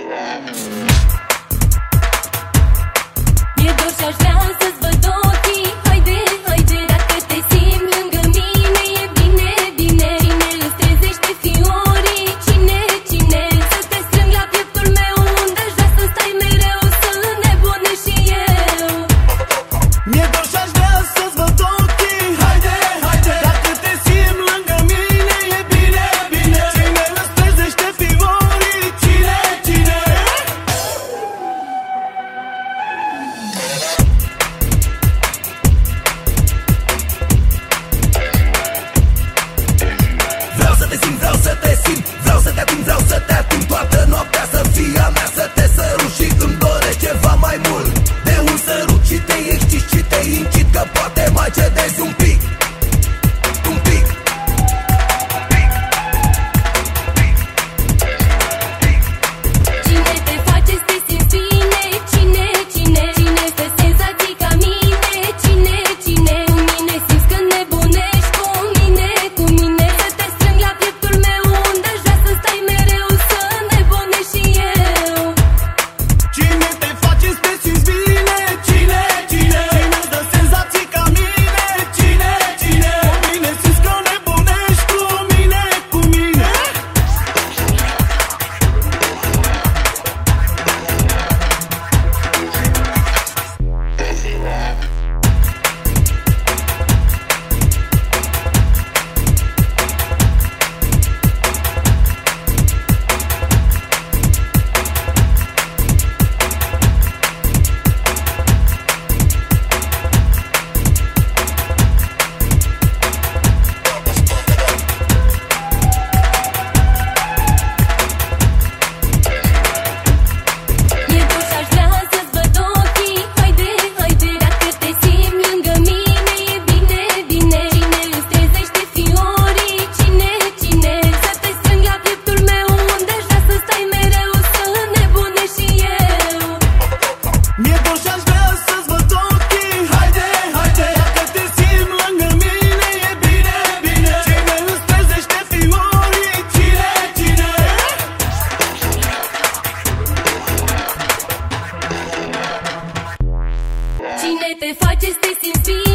Mi-e dor și-aș vrea să-ți văd ochii. Haide, haide, dacă te simți lângă mine, e bine, bine. Cine îți trezește fiorii? Cine, cine? Să te strâng la pieptul meu, unde-aș vrea să stai mereu. Sunt nebună și eu. Mi-e dor și-aș vrea să-ți văd ochii. Haide, haide, dacă te simți lângă mine, e bine, bine. Cine îți trezește fiorii? Cine, cine? Vreau să te simt, vreau să te simt, vreau să te ating, vreau să te ating. Toată noaptea să fie a mea, să te sărut și îmi doresc ceva mai mult de un sărut. Și te excit și te incit, că poate mai cedezi un pic, un pic. Cine te face să te simți bine? Cine, cine? Cine stă senzații ca mine? Cine, cine? Cu mine simți că nebunești, cu mine, cu mine. Să te strâng la pieptul meu, unde-aș vrea să stai mereu. Sunt nebună și eu. Cine te face să te simți bine? Cine, cine? Cine-ți dă senzații ca mine? Cine, cine? Cu mine simți că nebunești, cu mine, cu mine. Mi-e dor și-aș vrea să-ți văd ochii. Haide, haide, dacă te simți lângă mine, e bine, bine. Cine îți trezește fiorii? Cine, cine? Să te strâng la pieptul meu, unde-aș vrea să stai mereu. Sunt nebună și eu. Mi-e dor și-aș vrea să-ți văd ochii. Haide, haide, dacă te simți lângă mine, e bine, bine. Cine îți trezește fiorii? Cine, cine? Cine te face să te simți bine?